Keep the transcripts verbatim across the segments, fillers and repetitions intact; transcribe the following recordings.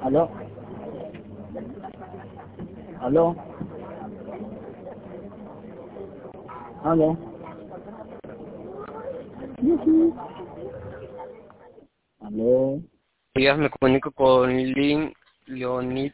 Aló, aló, aló. Ujú. Aló. Días me comunico con Lin Leonid.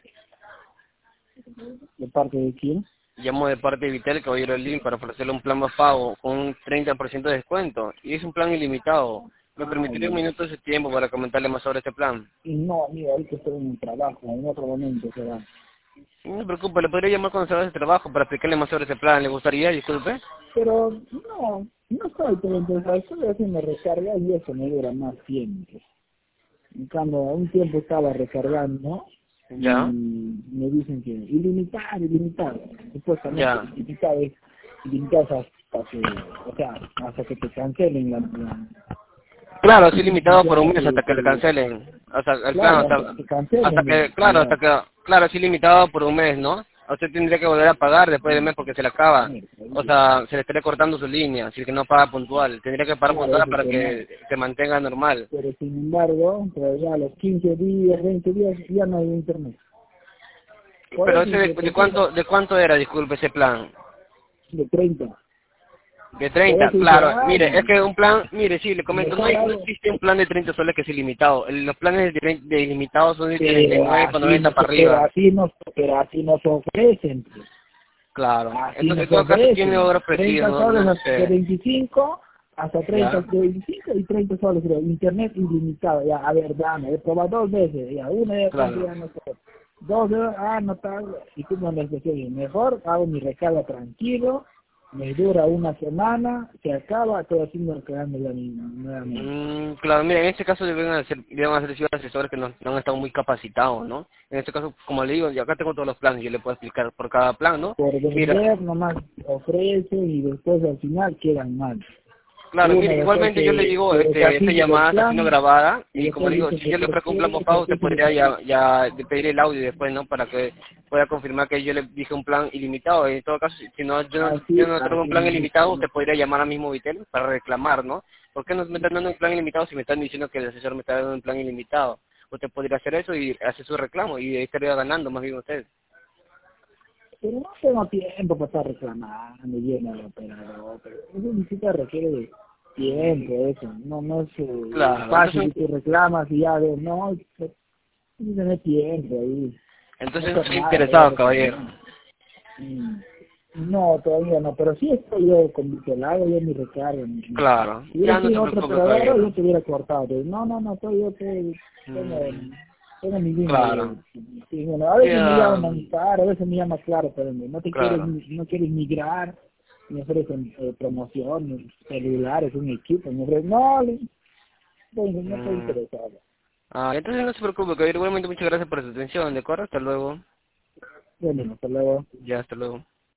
¿De parte de quién? Llamo de parte de Vitel, caballero Lin, para ofrecerle un plan más pago con un treinta por ciento de descuento. Y es un plan ilimitado. ¿Me Ah, permitiría un ya. minuto de su tiempo para comentarle más sobre este plan? Y no, mira, ahorita estoy en el trabajo, en otro momento será. No se preocupe, le podría llamar cuando salga de trabajo para explicarle más sobre este plan. ¿Le gustaría? Disculpe. Pero no, no estoy todo interesado, estoy haciendo recarga y eso me dura más tiempo. En cambio, un tiempo estaba recargando y Ya, me dicen que ilimitado, ilimitado. Supuestamente ya. ilimitado es ilimitado hasta que, o sea, hasta que te cancelen la, la Claro, así limitado por ya un mes te, hasta que le te- cancelen. Hasta el plan, claro, hasta que hasta, te hasta cancelen que, ya, claro, ya. hasta que, claro, así limitado por un mes, ¿no? Usted tendría que volver a pagar después del mes porque se le acaba. O sea, se le estaría cortando su línea, si es que no paga puntual. Tendría que pagar Claro, puntual eso es para que no. que se mantenga normal. Pero sin embargo, pero ya a los quince días, veinte días ya no hay internet. Por Pero eso ese es de, que de prefiero cuánto, de cuánto era, disculpe, ese plan. de treinta. De Por treinta, eso dice, claro. ah, Mire, es que un plan, mire, sí, le comento, no, mejor hay, no algo. existe un plan de treinta soles que es ilimitado. El- Los planes de, tre- de ilimitados son de treinta y Pero nueve con así noventa nos, para pero arriba. así nos, pero así nos ofrecen, pues. Claro. Así Entonces, en nos todo caso, ¿quién le ofrecen. habrá ofrecido? treinta No, soles no de sé. veinticinco hasta treinta Ya. de veinticinco y treinta soles de internet ilimitado. Ya, a ver, dame, he probado dos veces, ya, una de tanto Claro. ya no sé. Dos, de- ah, no tal, y tú me lo decías, mejor hago mi recarga tranquilo, me dura una semana, se acaba, todo haciendo quedando la misma, nuevamente. Mm, claro, mira, en este caso deben hacer, deben hacer sido asesores que no, no han estado muy capacitados, ¿no? En este caso, como le digo, yo acá tengo todos los planes, yo le puedo explicar por cada plan, ¿no? Por Mira, vender nomás ofrecen y después al final quedan mal. claro, Uno mire, después igualmente yo le que, digo, que este, esta desafíe el llamada está siendo plan grabada, y y como después le digo, dicen si que yo le por ofrezco un plan qué, por por pago, qué usted se les podría ya, ya de pedir el audio después, ¿no? Para que pueda confirmar que yo le dije un plan ilimitado. En todo caso, si si no, yo no, yo así, no tengo un así plan me ilimitado, dicen. usted podría llamar a mismo Vitel para reclamar, ¿no? ¿Por qué no me están dando un plan ilimitado si me están diciendo que el asesor me está dando un plan ilimitado? Usted podría hacer eso y hacer su reclamo y ahí estaría ganando más bien usted. Pero no tengo tiempo para estar reclamando, lleno de operador, pero eso ni siquiera requiere de tiempo, eso, no, no es eh, Claro, fácil entonces, que tú reclamas y ya de, no, no tener tiempo ahí, no entonces no hacer estoy nada, voy a interesado, caballero. reclamar. Mm, no, todavía no, pero sí estoy yo con mi pelado, yo mi recarga. Mi, mi- Claro, si hubiera ya no se sido otro preocupe, operador, caballero. yo te hubiera cortado. Pero no, no, no, estoy yo, estoy, tengo, Mm, tengo mi línea. claro, De, sí, bueno, a veces me ya, llaman claro, a veces me llama claro, pero no te quieres, claro. no quieres migrar, me ofrecen eh, promociones, celulares, un equipo, me ofrecen, no, le- bueno, no estoy Mm. interesado. Ah, entonces no se preocupe, caballero. Igualmente muchas gracias por su atención, ¿de acuerdo? Hasta luego. Bueno, hasta luego. Ya, hasta luego.